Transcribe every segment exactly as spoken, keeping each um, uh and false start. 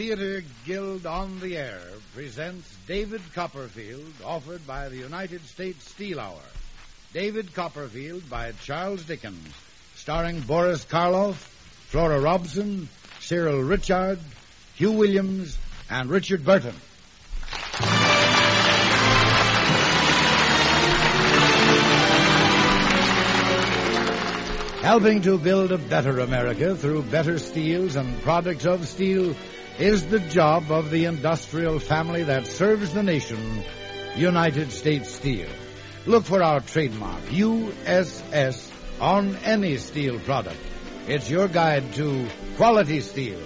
Theater Guild on the Air presents David Copperfield, offered by the United States Steel Hour. David Copperfield by Charles Dickens, starring Boris Karloff, Flora Robson, Cyril Ritchard, Hugh Williams, and Richard Burton. Helping to build a better America through better steels and products of steel is the job of the industrial family that serves the nation, United States Steel. Look for our trademark, U S S, on any steel product. It's your guide to quality steel.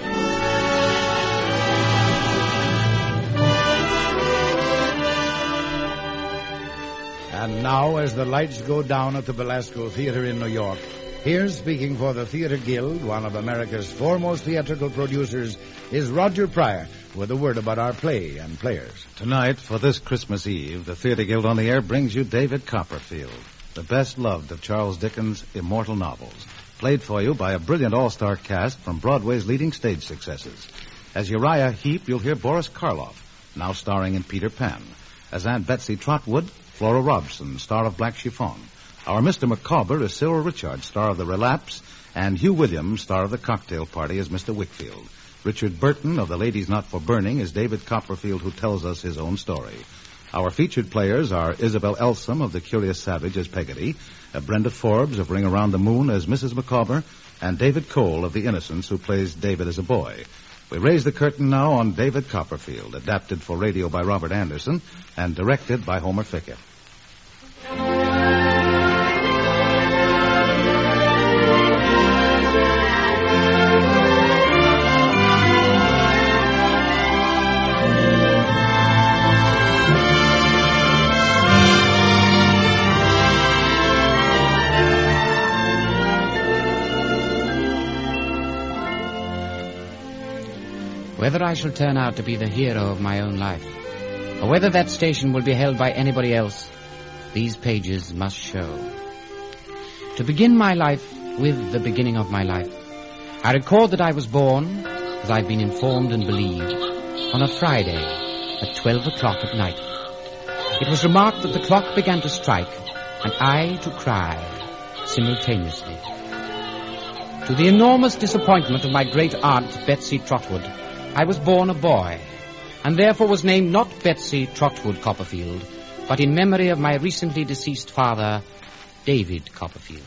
And now, as the lights go down at the Belasco Theater in New York, here speaking for the Theater Guild, one of America's foremost theatrical producers, is Roger Pryor with a word about our play and players. Tonight, for this Christmas Eve, the Theater Guild on the Air brings you David Copperfield, the best loved of Charles Dickens' immortal novels, played for you by a brilliant all-star cast from Broadway's leading stage successes. As Uriah Heep, you'll hear Boris Karloff, now starring in Peter Pan. As Aunt Betsy Trotwood, Flora Robson, star of Black Chiffon. Our Mister Micawber is Cyril Ritchard, star of The Relapse, and Hugh Williams, star of The Cocktail Party, as Mister Wickfield. Richard Burton of The Ladies Not for Burning is David Copperfield, who tells us his own story. Our featured players are Isabel Elsom of The Curious Savage as Peggotty, uh, Brenda Forbes of Ring Around the Moon as Missus Micawber, and David Cole of The Innocents, who plays David as a boy. We raise the curtain now on David Copperfield, adapted for radio by Robert Anderson and directed by Homer Ficke. Whether I shall turn out to be the hero of my own life, or whether that station will be held by anybody else, these pages must show. To begin my life with the beginning of my life, I record that I was born, as I've been informed and believed, on a Friday at twelve o'clock at night. It was remarked that the clock began to strike, and I to cry simultaneously. To the enormous disappointment of my great-aunt, Betsy Trotwood, I was born a boy, and therefore was named not Betsy Trotwood Copperfield, but in memory of my recently deceased father, David Copperfield.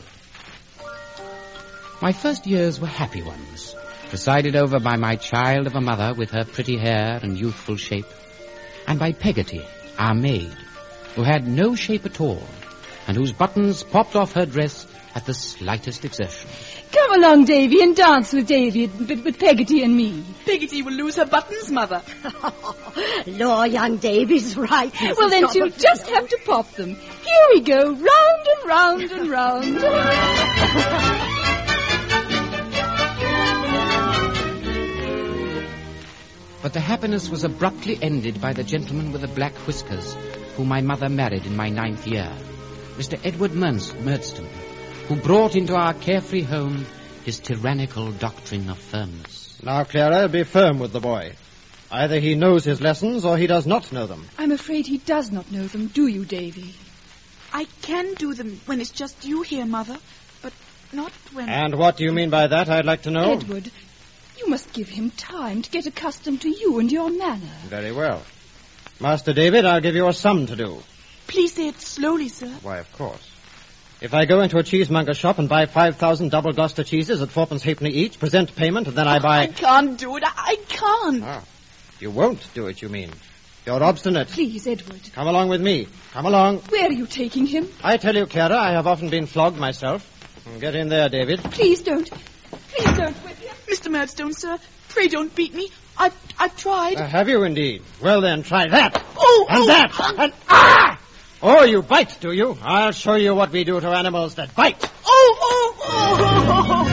My first years were happy ones, presided over by my child of a mother with her pretty hair and youthful shape, and by Peggotty, our maid, who had no shape at all, and whose buttons popped off her dress at the slightest exertion. Come along, Davy, and dance with Davy, with, with Peggotty and me. Peggotty will lose her buttons, Mother. Law, young Davy's right. Missus Well, then she'll just have to pop them. Here we go, round and round and round. But the happiness was abruptly ended by the gentleman with the black whiskers, whom my mother married in my ninth year, Mister Edward Murdstone, who brought into our carefree home his tyrannical doctrine of firmness. Now, Clara, be firm with the boy. Either he knows his lessons or he does not know them. I'm afraid he does not know them, do you, Davy? I can do them when it's just you here, Mother, but not when... And what do you mean by that, I'd like to know? Edward, you must give him time to get accustomed to you and your manner. Very well. Master David, I'll give you a sum to do. Please say it slowly, sir. Why, of course. If I go into a cheesemonger shop and buy five thousand double Gloucester cheeses at fourpence halfpenny each, present payment, and then I buy... I can't do it. I, I can't. Ah, you won't do it, you mean. You're obstinate. Please, Edward. Come along with me. Come along. Where are you taking him? I tell you, Clara, I have often been flogged myself. Get in there, David. Please don't. Please don't whip him. Mister Murdstone, sir, pray don't beat me. I've, I've tried. Uh, have you indeed? Well, then, try that. Oh, and oh, that. uh, and... Ah! Oh, you bite, do you? I'll show you what we do to animals that bite. Oh, oh, oh, oh,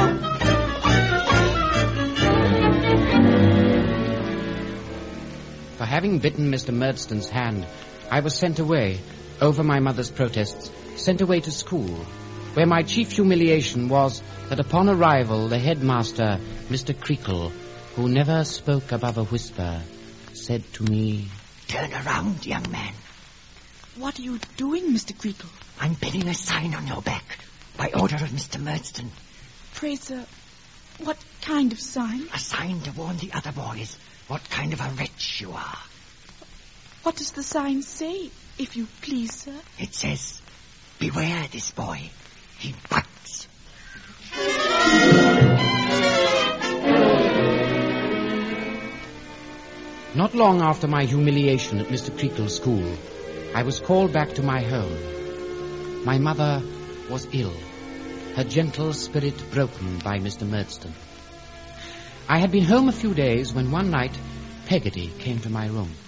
oh. For having bitten Mister Murdstone's hand, I was sent away, over my mother's protests, sent away to school, where my chief humiliation was that upon arrival the headmaster, Mister Creakle, who never spoke above a whisper, said to me, Turn around, young man. What are you doing, Mister Creakle? I'm pinning a sign on your back by order of Mister Murdstone. Pray, sir, what kind of sign? A sign to warn the other boys what kind of a wretch you are. What does the sign say, if you please, sir? It says, beware this boy. He bites. Not long after my humiliation at Mister Creakle's school, I was called back to my home. My mother was ill, her gentle spirit broken by Mister Murdstone. I had been home a few days when one night Peggotty came to my room.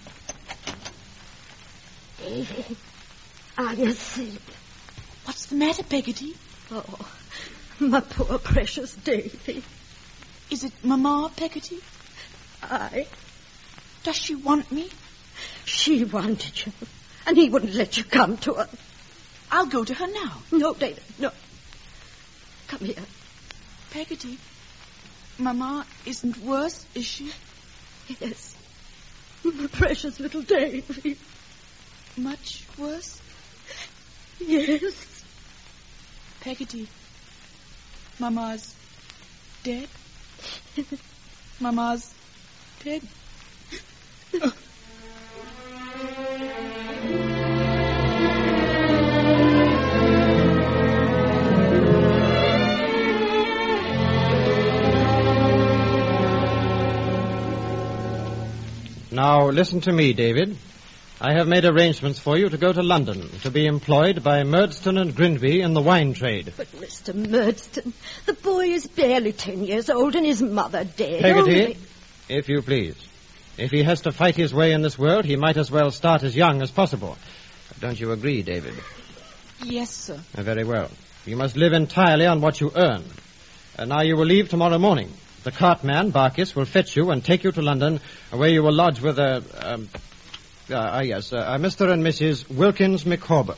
Davy, are you asleep? What's the matter, Peggotty? Oh, my poor precious Davy. Is it Mamma, Peggotty? Aye. Does she want me? She wanted you, and he wouldn't let you come to her. I'll go to her now. No, David, no. Come here. Peggotty, Mamma isn't worse, is she? Yes. My precious little Davy. Much worse? Yes. Peggotty, Mamma's dead? Mamma's dead? Now, listen to me, David. I have made arrangements for you to go to London, to be employed by Murdstone and Grinby in the wine trade. But, Mister Murdstone, the boy is barely ten years old and his mother dead. Peggotty, Only... if you please. If he has to fight his way in this world, he might as well start as young as possible. Don't you agree, David? Yes, sir. Uh, very well. You must live entirely on what you earn. And now you will leave tomorrow morning. The cartman, Barkis, will fetch you and take you to London, where you will lodge with a... Um, ah, uh, yes, uh, uh, Mister and Missus Wilkins Micawber.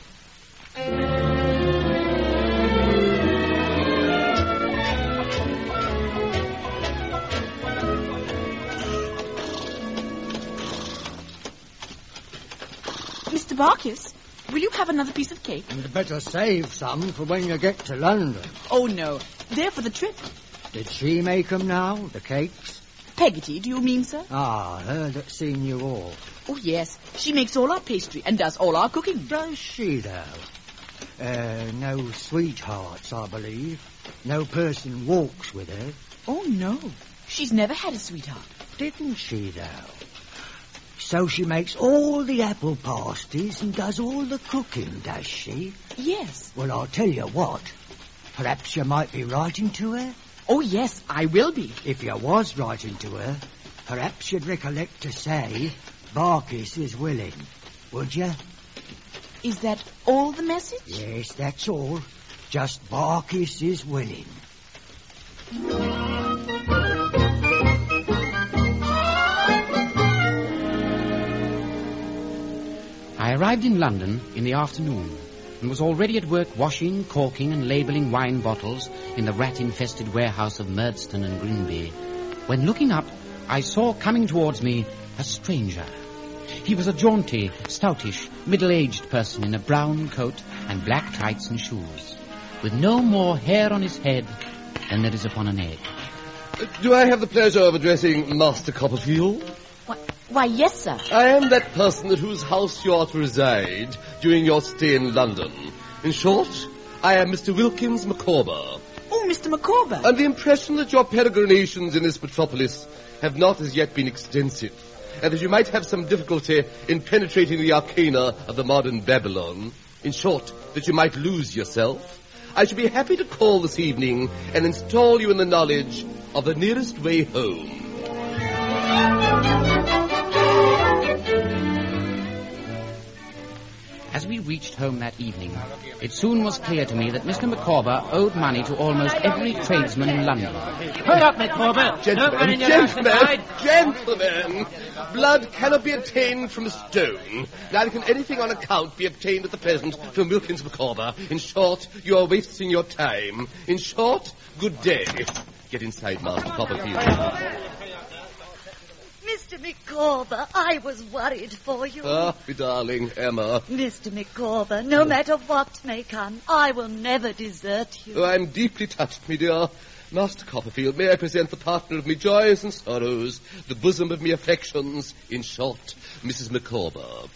Mister Barkis, will you have another piece of cake? And better save some for when you get to London. Oh, no. They're for the trip. Did she make 'em now, the cakes? Peggotty, do you mean, sir? Ah, her that's seen you all. Oh, yes. She makes all our pastry and does all our cooking. Does she, though? Uh, no sweethearts, I believe. No person walks with her. Oh, no. She's never had a sweetheart. Didn't she, though? So she makes all the apple pasties and does all the cooking, does she? Yes. Well, I'll tell you what. Perhaps you might be writing to her? Oh, yes, I will be. If you was writing to her, perhaps you'd recollect to say Barkis is willing, would you? Is that all the message? Yes, that's all. Just Barkis is willing. I arrived in London in the afternoon and was already at work washing, corking and labelling wine bottles in the rat-infested warehouse of Murdstone and Grinby, when looking up I saw coming towards me a stranger. He was a jaunty, stoutish, middle-aged person in a brown coat and black tights and shoes, with no more hair on his head than there is upon an egg. Do I have the pleasure of addressing Master Copperfield? Why, why, yes, sir. I am that person at whose house you are to reside during your stay in London. In short, I am Mister Wilkins Micawber. Oh, Mister Micawber. And the impression that your peregrinations in this metropolis have not as yet been extensive, and that you might have some difficulty in penetrating the arcana of the modern Babylon. In short, that you might lose yourself. I should be happy to call this evening and install you in the knowledge of the nearest way home. As we reached home that evening, it soon was clear to me that Mister Micawber owed money to almost every tradesman in London. Hurry up, Micawber! Gentlemen, gentlemen, gentlemen! Blood cannot be obtained from a stone. Neither can anything on account be obtained at the present from Wilkins Micawber. In short, you are wasting your time. In short, good day. Get inside, Master Copperfield. Mister Micawber, I was worried for you. Ah, my darling Emma. Mister Micawber, no matter what may come, I will never desert you. Oh, I'm deeply touched, me dear. Master Copperfield, may I present the partner of me joys and sorrows, the bosom of me affections, in short, Missus Micawber.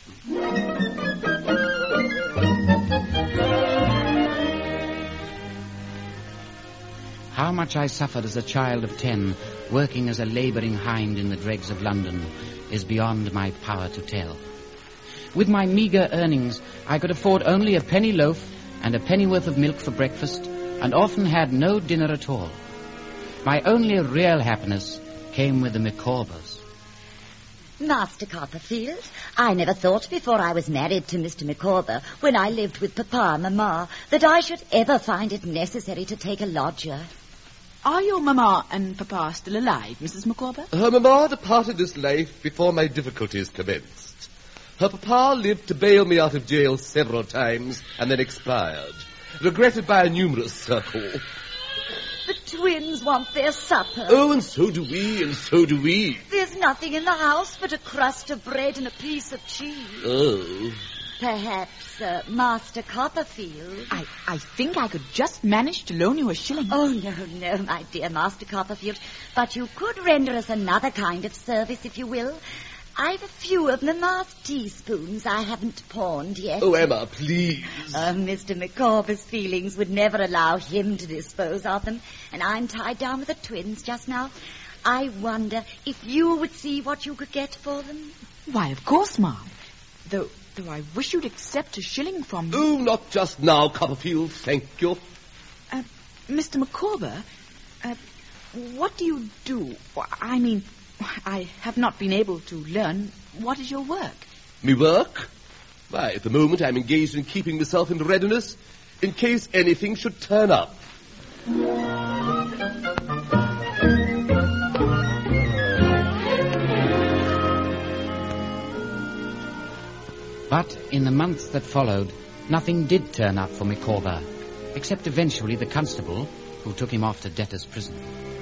How much I suffered as a child of ten, working as a labouring hind in the dregs of London, is beyond my power to tell. With my meagre earnings, I could afford only a penny loaf and a pennyworth of milk for breakfast, and often had no dinner at all. My only real happiness came with the Micawbers. Master Copperfield, I never thought before I was married to Mister Micawber, when I lived with Papa and Mamma, that I should ever find it necessary to take a lodger. Are your Mamma and Papa still alive, Missus Micawber? Her mamma departed this life before my difficulties commenced. Her papa lived to bail me out of jail several times and then expired, regretted by a numerous circle. The twins want their supper. Oh, and so do we, and so do we. There's nothing in the house but a crust of bread and a piece of cheese. Oh. Perhaps, uh, Master Copperfield. I, I think I could just manage to loan you a shilling. Oh, no, no, my dear Master Copperfield. But you could render us another kind of service, if you will. I've a few of Mamma's teaspoons I haven't pawned yet. Oh, Emma, please. Uh, Mister Micawber's feelings would never allow him to dispose of them, and I'm tied down with the twins just now. I wonder if you would see what you could get for them. Why, of course, Ma'am. Though, though I wish you'd accept a shilling from me. Oh, not just now, Copperfield, thank you. Uh, Mister Micawber, uh, what do you do? I mean, I have not been able to learn. What is your work? Me work? Why, at the moment I'm engaged in keeping myself in readiness in case anything should turn up. But in the months that followed, nothing did turn up for Micawber, except eventually the constable who took him off to debtor's prison.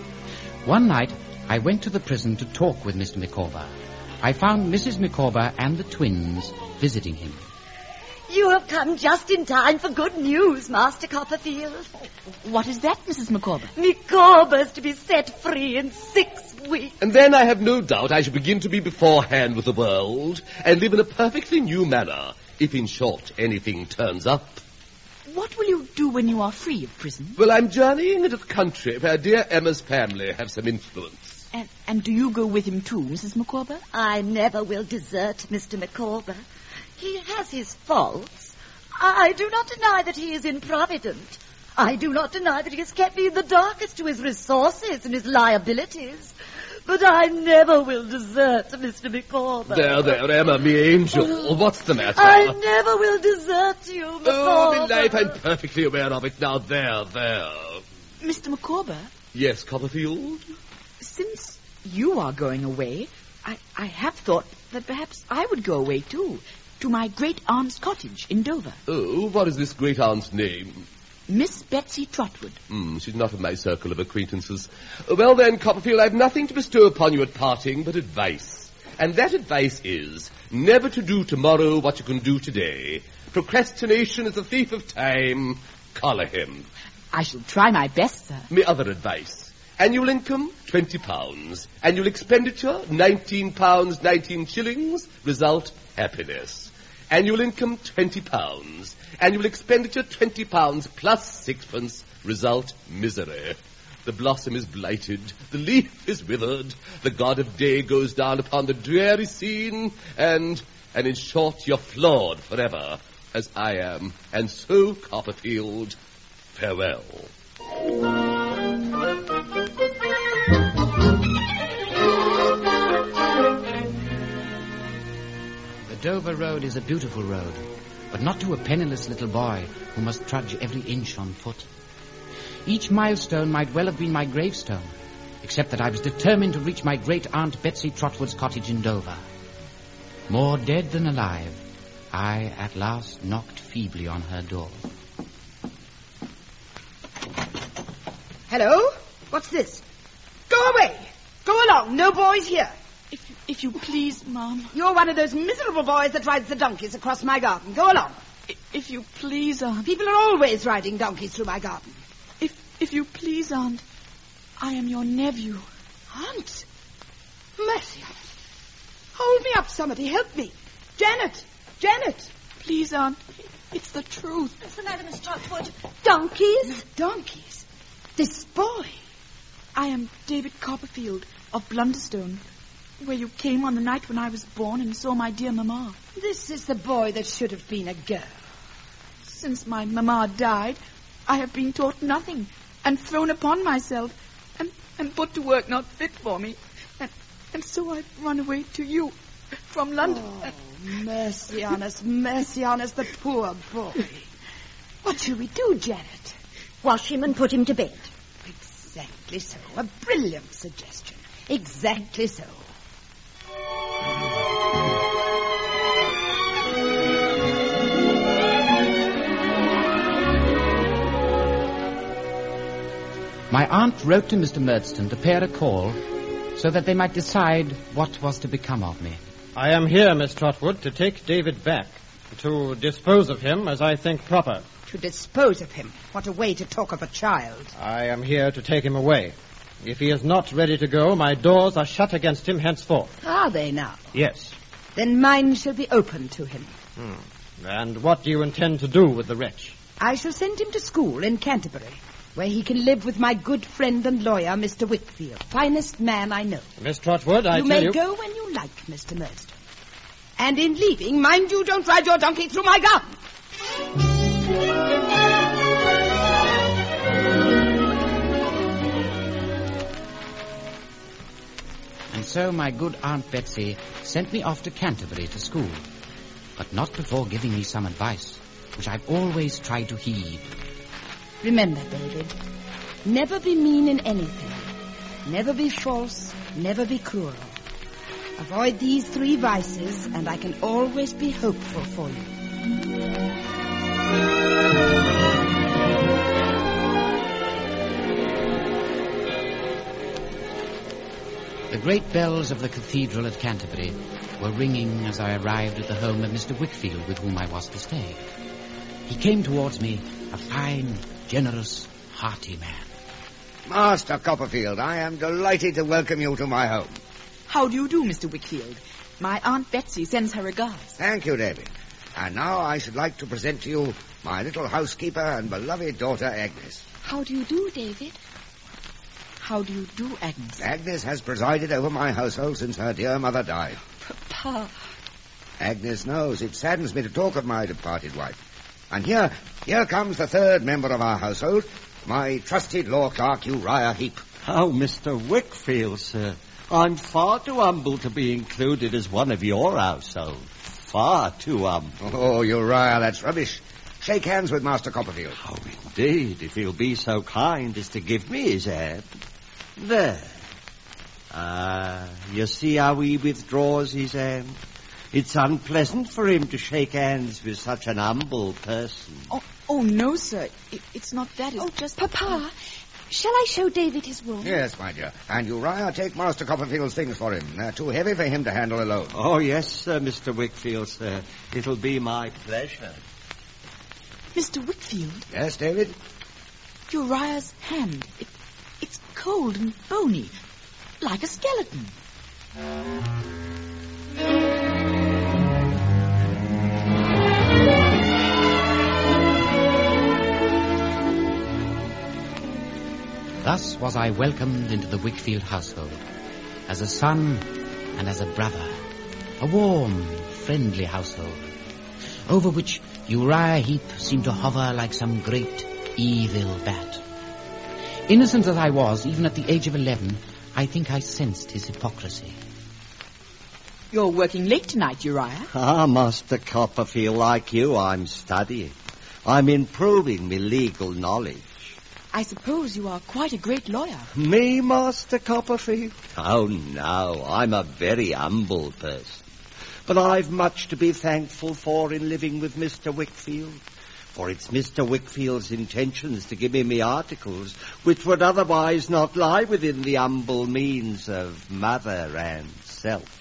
One night, I went to the prison to talk with Mister Micawber. I found Missus Micawber and the twins visiting him. You have come just in time for good news, Master Copperfield. What is that, Missus Micawber? Micawber's to be set free in six weeks. And then I have no doubt I shall begin to be beforehand with the world and live in a perfectly new manner, if in short anything turns up. What will you do when you are free of prison? Well, I'm journeying into the country where dear Emma's family have some influence. And, and do you go with him too, Missus Micawber? I never will desert Mister Micawber. He has his faults. I do not deny that he is improvident. I do not deny that he has kept me in the dark as to his resources and his liabilities. But I never will desert Mister Micawber. There, there, Emma, me angel. What's the matter? I never will desert you, Micawber. Oh, me life, I'm perfectly aware of it now. There, there. Mister Micawber? Yes, Copperfield? Since you are going away, I, I have thought that perhaps I would go away too, to my great-aunt's cottage in Dover. Oh, what is this great-aunt's name? Miss Betsy Trotwood. Hmm, she's not in my circle of acquaintances. Well then, Copperfield, I've nothing to bestow upon you at parting but advice. And that advice is never to do tomorrow what you can do today. Procrastination is a thief of time. Collar him. I shall try my best, sir. Me other advice. Annual income, twenty pounds. Annual expenditure, nineteen pounds, nineteen shillings. Result, happiness. Annual income, twenty pounds. Annual expenditure, twenty pounds plus sixpence. Result, misery. The blossom is blighted. The leaf is withered. The god of day goes down upon the dreary scene. And, and in short, you're flawed forever, as I am. And so, Copperfield, farewell. Dover Road is a beautiful road, but not to a penniless little boy who must trudge every inch on foot. Each milestone might well have been my gravestone, except that I was determined to reach my great-aunt Betsy Trotwood's cottage in Dover. More dead than alive, I at last knocked feebly on her door. Hello? What's this? Go away! Go along! No boys here! If, If you please, Mum. You're one of those miserable boys that rides the donkeys across my garden. Go along. I- if you please, Aunt. People are always riding donkeys through my garden. If if you please, Aunt. I am your nephew. Aunt? Mercy on us. Hold me up, somebody. Help me. Janet. Janet. Please, Aunt. It's the truth. What's the matter, Miss Trotwood? Donkeys? Donkeys? This boy. I am David Copperfield of Blunderstone, where you came on the night when I was born and saw my dear Mamma. This is the boy that should have been a girl. Since my Mamma died, I have been taught nothing and thrown upon myself and, and put to work not fit for me. And, and so I've run away to you from London. Oh, mercy on us, mercy on us, the poor boy. What shall we do, Janet? Wash him and put him to bed. Exactly so. A brilliant suggestion. Exactly so. My aunt wrote to Mister Murdstone to pay her a call so that they might decide what was to become of me. I am here, Miss Trotwood, to take David back, to dispose of him as I think proper. To dispose of him? What a way to talk of a child. I am here to take him away. If he is not ready to go, my doors are shut against him henceforth. Are they now? Yes. Then mine shall be open to him. Hmm. And what do you intend to do with the wretch? I shall send him to school in Canterbury, where he can live with my good friend and lawyer, Mister Wickfield. Finest man I know. Miss Trotwood, I you tell you... You may go when you like, Mister Murdstone. And in leaving, mind you don't ride your donkey through my garden. And so my good Aunt Betsy sent me off to Canterbury to school, but not before giving me some advice, which I've always tried to heed. Remember, David, never be mean in anything. Never be false, never be cruel. Avoid these three vices, and I can always be hopeful for you. The great bells of the cathedral at Canterbury were ringing as I arrived at the home of Mister Wickfield, with whom I was to stay. He came towards me, a fine, generous, hearty man. Master Copperfield, I am delighted to welcome you to my home. How do you do, Mister Wickfield? My Aunt Betsy sends her regards. Thank you, David. And now I should like to present to you my little housekeeper and beloved daughter, Agnes. How do you do, David? How do you do, Agnes? Agnes has presided over my household since her dear mother died. Papa. Agnes knows it saddens me to talk of my departed wife. And here, here comes the third member of our household, my trusted law clerk, Uriah Heep. Oh, Mister Wickfield, sir. I'm far too humble to be included as one of your household. Far too humble. Oh, Uriah, that's rubbish. Shake hands with Master Copperfield. Oh, indeed, if he'll be so kind as to give me his hand. There. Ah, you see how he withdraws his hand? It's unpleasant for him to shake hands with such an humble person. Oh, oh no, sir. It, it's not that. It's oh, just... Papa, shall I show David his room? Yes, my dear. And Uriah, take Master Copperfield's things for him. They're too heavy for him to handle alone. Oh, yes, sir, Mister Wickfield, sir. It'll be my pleasure. Mister Wickfield? Yes, David? Uriah's hand. It, it's cold and bony, like a skeleton. Thus was I welcomed into the Wickfield household, as a son and as a brother, a warm, friendly household, over which Uriah Heep seemed to hover like some great, evil bat. Innocent as I was, even at the age of eleven, I think I sensed his hypocrisy. You're working late tonight, Uriah. Ah, Master Copperfield, like you, I'm studying. I'm improving my legal knowledge. I suppose you are quite a great lawyer. Me, Master Copperfield? Oh, no, I'm a very humble person. But I've much to be thankful for in living with Mister Wickfield. For it's Mister Wickfield's intentions to give me me articles, which would otherwise not lie within the humble means of mother and self.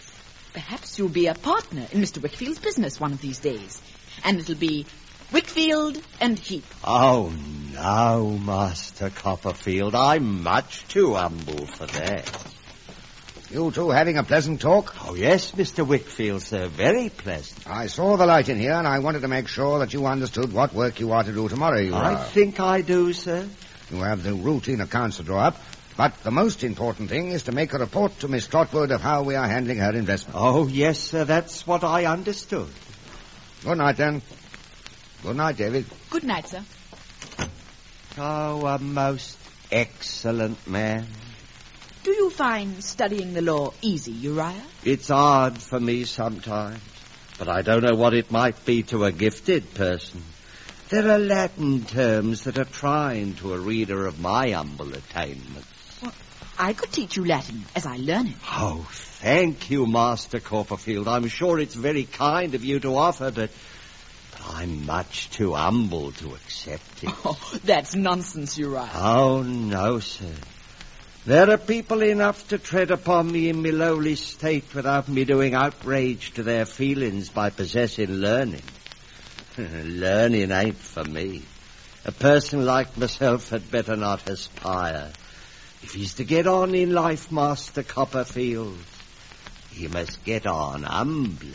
Perhaps you'll be a partner in Mister Wickfield's business one of these days. And it'll be Wickfield and Heap. Oh, no, Master Copperfield. I'm much too humble for that. You two having a pleasant talk? Oh, yes, Mister Wickfield, sir. Very pleasant. I saw the light in here, and I wanted to make sure that you understood what work you are to do tomorrow. You I are. think I do, sir. You have the routine accounts to draw up, but the most important thing is to make a report to Miss Trotwood of how we are handling her investment. Oh, yes, sir. That's what I understood. Good night, then. Good night, David. Good night, sir. Oh, a most excellent man. Do you find studying the law easy, Uriah? It's hard for me sometimes, but I don't know what it might be to a gifted person. There are Latin terms that are trying to a reader of my humble attainments. Well, I could teach you Latin as I learn it. Oh, thank you, Master Copperfield. I'm sure it's very kind of you to offer, but, but I'm much too humble to accept it. Oh, that's nonsense, Uriah. Oh, no, sir. There are people enough to tread upon me in my lowly state without me doing outrage to their feelings by possessing learning. Learning ain't for me. A person like myself had better not aspire. If he's to get on in life, Master Copperfield, he must get on humbly.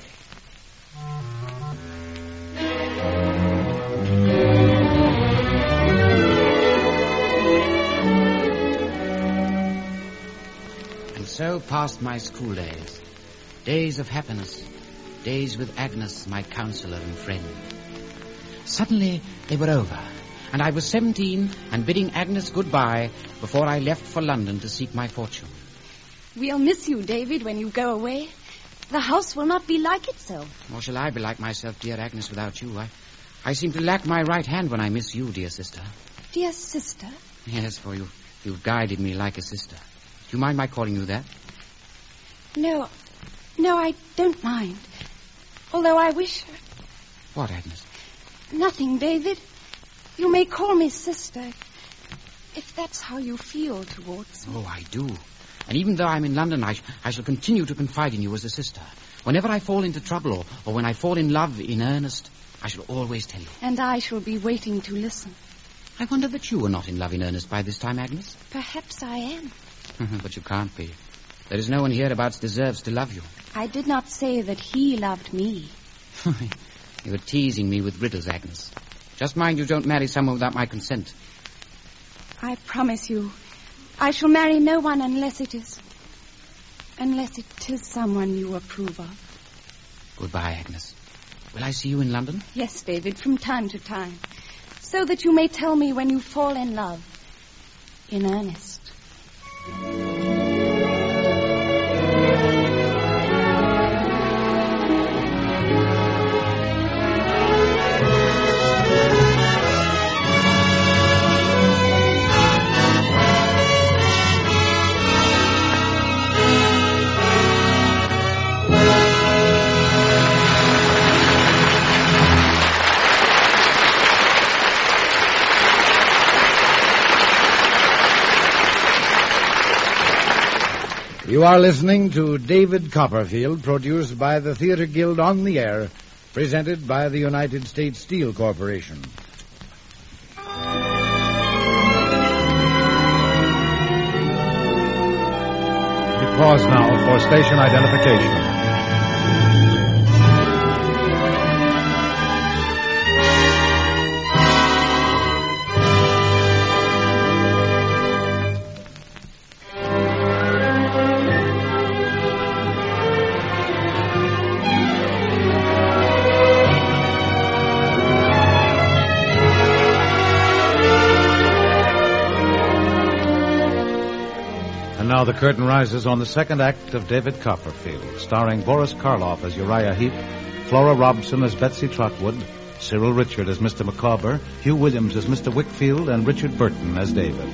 And so passed my school days. Days of happiness. Days with Agnes, my counselor and friend. Suddenly, they were over, and I was seventeen and bidding Agnes goodbye before I left for London to seek my fortune. We'll miss you, David, when you go away. The house will not be like itself. Nor shall I be like myself, dear Agnes, without you. I, I seem to lack my right hand when I miss you, dear sister. Dear sister? Yes, for you, you've guided me like a sister. Do you mind my calling you that? No, no, I don't mind. Although I wish... What, Agnes? Nothing, David. You may call me sister, if that's how you feel towards me. Oh, I do. And even though I'm in London, I, sh- I shall continue to confide in you as a sister. Whenever I fall into trouble or, or when I fall in love in earnest, I shall always tell you. And I shall be waiting to listen. I wonder that you are not in love in earnest by this time, Agnes. Perhaps I am. But you can't be. There is no one hereabouts deserves to love you. I did not say that he loved me. You were teasing me with riddles, Agnes. Just mind you don't marry someone without my consent. I promise you, I shall marry no one unless it is... unless it is someone you approve of. Goodbye, Agnes. Will I see you in London? Yes, David, from time to time. So that you may tell me when you fall in love. In earnest. You are listening to David Copperfield, produced by the Theatre Guild on the Air, presented by the United States Steel Corporation. We pause now for station identification. Now the curtain rises on the second act of David Copperfield, starring Boris Karloff as Uriah Heep, Flora Robson as Betsy Trotwood, Cyril Richard as Mister Micawber, Hugh Williams as Mister Wickfield, and Richard Burton as David.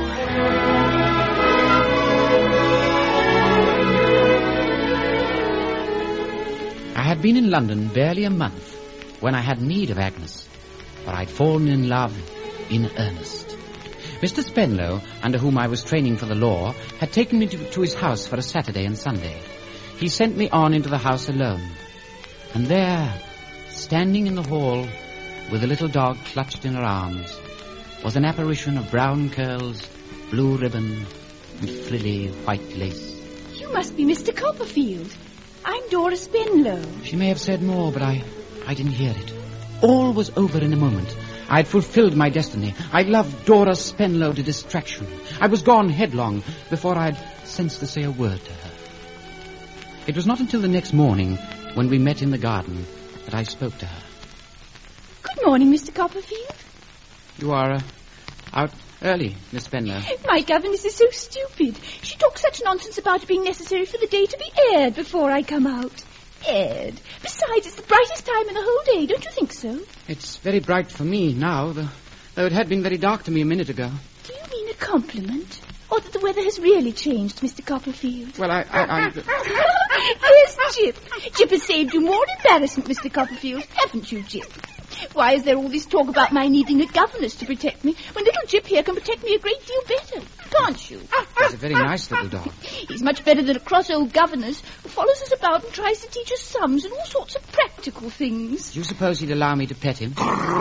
I had been in London barely a month when I had need of Agnes, for I'd fallen in love in earnest. Mister Spenlow, under whom I was training for the law, had taken me to, to his house for a Saturday and Sunday. he sent me on into the house alone. And there, standing in the hall, with the little dog clutched in her arms, was an apparition of brown curls, blue ribbon, and frilly white lace. You must be Mister Copperfield. I'm Dora Spenlow. She may have said more, but I, I didn't hear it. All was over in a moment. I'd fulfilled my destiny. I loved Dora Spenlow to distraction. I was gone headlong before I'd sense to say a word to her. It was not until the next morning, when we met in the garden, that I spoke to her. Good morning, Mister Copperfield. You are uh, out early, Miss Spenlow. My governess is so stupid. She talks such nonsense about it being necessary for the day to be aired before I come out. Aired. Besides, it's the brightest time in the whole day. Don't you think so? It's very bright for me now, though, though it had been very dark to me a minute ago. Do you mean a compliment? Or that the weather has really changed, Mister Copperfield? Well, I... I, I... Yes, Jip. Jip has saved you more embarrassment, Mister Copperfield. Haven't you, Jip? Why is there all this talk about my needing a governess to protect me, when little Jip here can protect me a great deal better? Can't you? He's a very nice little dog. He's much better than a cross old governess who follows us about and tries to teach us sums and all sorts of practical things. Do you suppose he'd allow me to pet him?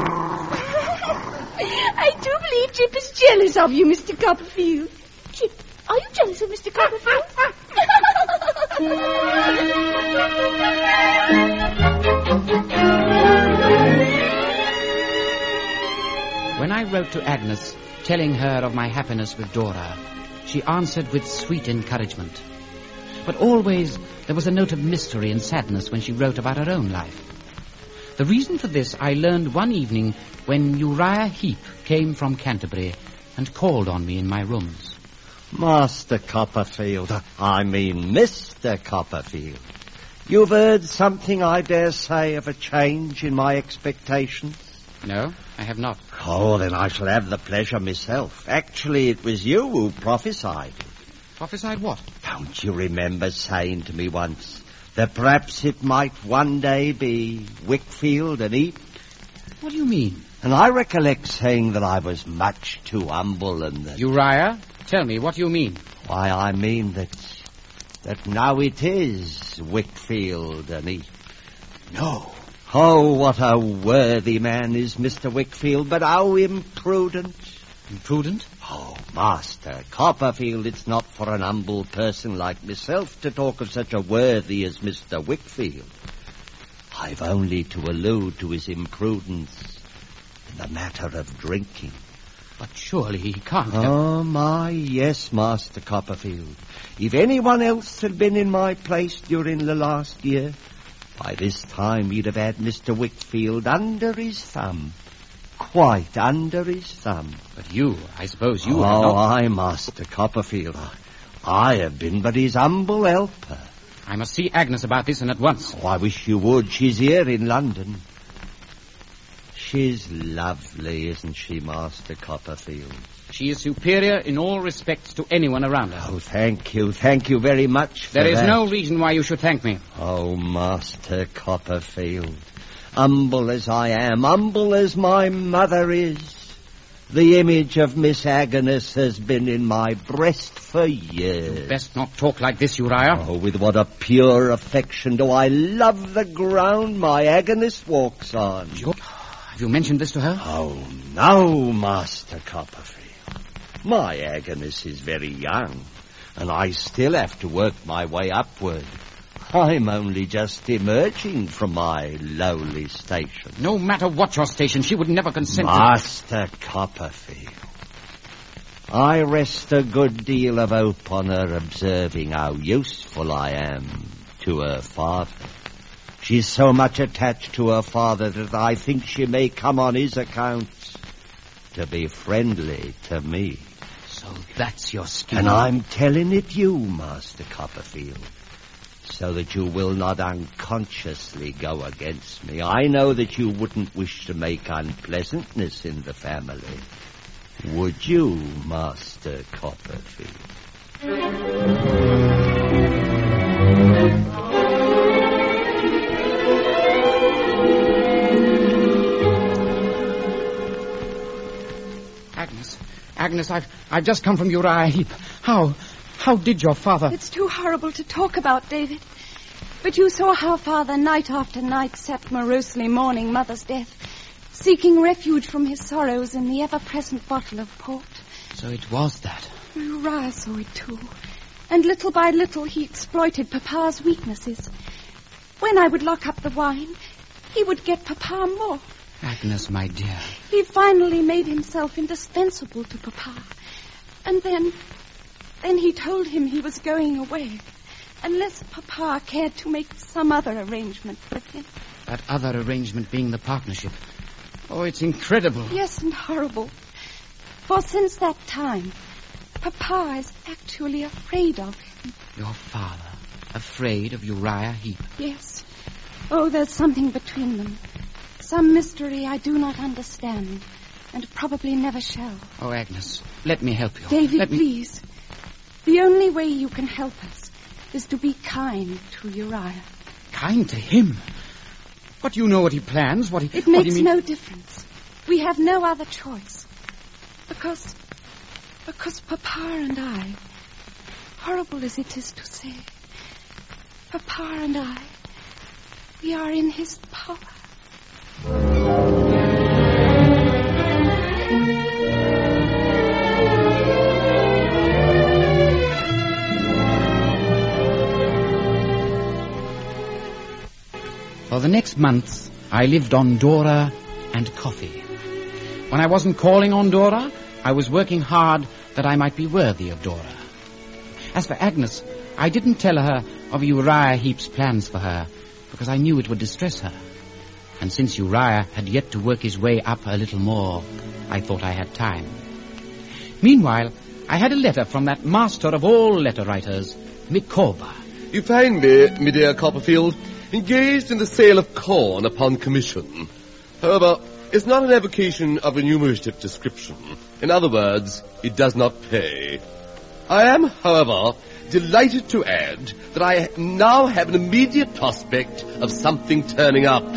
I do believe Jip is jealous of you, Mister Copperfield. Jip, are you jealous of Mister Copperfield? When I wrote to Agnes, telling her of my happiness with Dora, she answered with sweet encouragement. But always there was a note of mystery and sadness when she wrote about her own life. The reason for this I learned one evening when Uriah Heep came from Canterbury and called on me in my rooms. Master Copperfield, I mean Mister Copperfield, you've heard something, I dare say, of a change in my expectations? No, I have not. Oh, then I shall have the pleasure myself. Actually, it was you who prophesied it. Prophesied what? Don't you remember saying to me once that perhaps it might one day be Wickfield and Heep? What do you mean? And I recollect saying that I was much too humble and that... Uriah, tell me, what do you mean? Why, I mean that... that now it is Wickfield and Heep. No. Oh, what a worthy man is Mister Wickfield, but how imprudent. Imprudent? Oh, Master Copperfield, it's not for an humble person like myself to talk of such a worthy as Mister Wickfield. I've only to allude to his imprudence in the matter of drinking. But surely he can't have... Oh, my, yes, Master Copperfield. If anyone else had been in my place during the last year, by this time he'd have had Mister Wickfield under his thumb. Quite under his thumb. But you, I suppose you... Oh, have not... I, Master Copperfield, I, I have been but his humble helper. I must see Agnes about this and at once. Oh, I wish you would. She's here in London. She's lovely, isn't she, Master Copperfield? She is superior in all respects to anyone around her. Oh, thank you. Thank you very much for There is that. no reason why you should thank me. Oh, Master Copperfield, humble as I am, humble as my mother is, the image of Miss Agnes has been in my breast for years. You'd best not talk like this, Uriah. Oh, with what a pure affection do I love the ground my Agnes walks on. You're... Have you mentioned this to her? Oh, no, Master Copperfield. My Agnes is very young, and I still have to work my way upward. I'm only just emerging from my lowly station. No matter what your station, she would never consent Master to... Copperfield, I rest a good deal of hope on her observing how useful I am to her father. She's so much attached to her father that I think she may come on his account to be friendly to me. So that's your scheme. And I'm telling it you, Master Copperfield, so that you will not unconsciously go against me. I know that you wouldn't wish to make unpleasantness in the family. Would you, Master Copperfield? Agnes, Agnes, I've, I've just come from Uriah Heep. How, how did your father... It's too horrible to talk about, David. But you saw how Father night after night sat morosely mourning Mother's death, seeking refuge from his sorrows in the ever-present bottle of port. So it was that. Uriah saw it too. And little by little he exploited Papa's weaknesses. When I would lock up the wine, he would get Papa more. Agnes, my dear. He finally made himself indispensable to Papa. And then, then he told him he was going away, unless Papa cared to make some other arrangement with him. That other arrangement being the partnership. Oh, it's incredible. Yes, and horrible. For since that time, Papa is actually afraid of him. Your father, afraid of Uriah Heep? Yes. Oh, there's something between them. Some mystery I do not understand, and probably never shall. Oh, Agnes, let me help you. David, let me... please. The only way you can help us is to be kind to Uriah. Kind to him? What do you know what he plans? What he... It what makes he mean... no difference. We have no other choice. Because... Because Papa and I... Horrible as it is to say... Papa and I... We are in his power. For the next month, I lived on Dora and coffee. When I wasn't calling on Dora, I was working hard that I might be worthy of Dora. As for Agnes, I didn't tell her of Uriah Heep's plans for her, because I knew it would distress her. And since Uriah had yet to work his way up a little more, I thought I had time. Meanwhile, I had a letter from that master of all letter writers, Micawber. You find me, my dear Copperfield, engaged in the sale of corn upon commission. However, it's not an avocation of a numerative description. In other words, it does not pay. I am, however, delighted to add that I now have an immediate prospect of something turning up.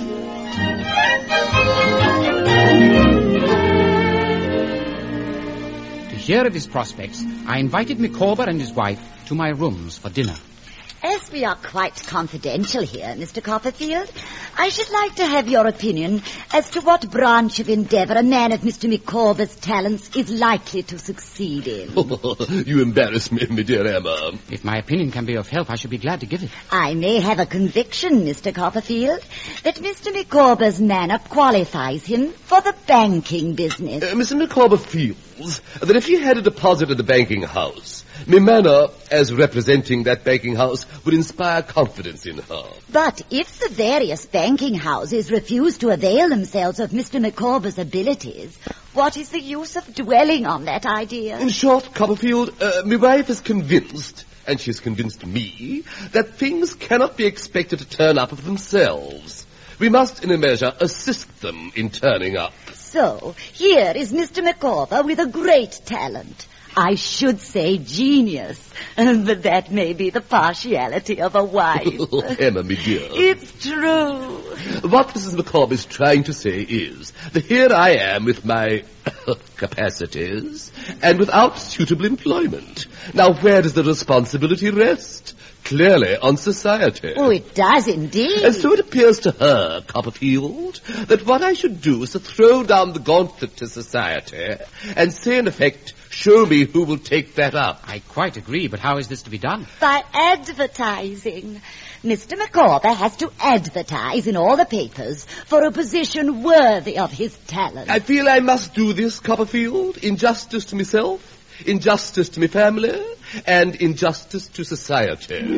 To hear of his prospects, I invited Micawber and his wife to my rooms for dinner. As we are quite confidential here, Mister Copperfield, I should like to have your opinion as to what branch of endeavour a man of Mister Micawber's talents is likely to succeed in. You embarrass me, my dear Emma. If my opinion can be of help, I should be glad to give it. I may have a conviction, Mister Copperfield, that Mister Micawber's manner qualifies him for the banking business. Uh, Mister Micawber feels that if he had a deposit at the banking house, my manner, as representing that banking house, would inspire confidence in her. But if the various banking houses refuse to avail themselves of Mister Micawber's abilities, what is the use of dwelling on that idea? In short, Copperfield, uh, my wife is convinced, and she has convinced me, that things cannot be expected to turn up of themselves. We must, in a measure, assist them in turning up. So, here is Mister Micawber with a great talent. I should say genius, but that may be the partiality of a wife. Oh, Emma, my dear. It's true. What Missus Micawber is trying to say is that here I am with my capacities and without suitable employment. Now, where does the responsibility rest? Clearly on society. Oh, it does indeed. And so it appears to her, Copperfield, that what I should do is to throw down the gauntlet to society and say, in effect, show me who will take that up. I quite agree, but how is this to be done? By advertising. Mister Micawber has to advertise in all the papers for a position worthy of his talent. I feel I must do this, Copperfield, in justice to myself, in justice to my family, and in justice to society.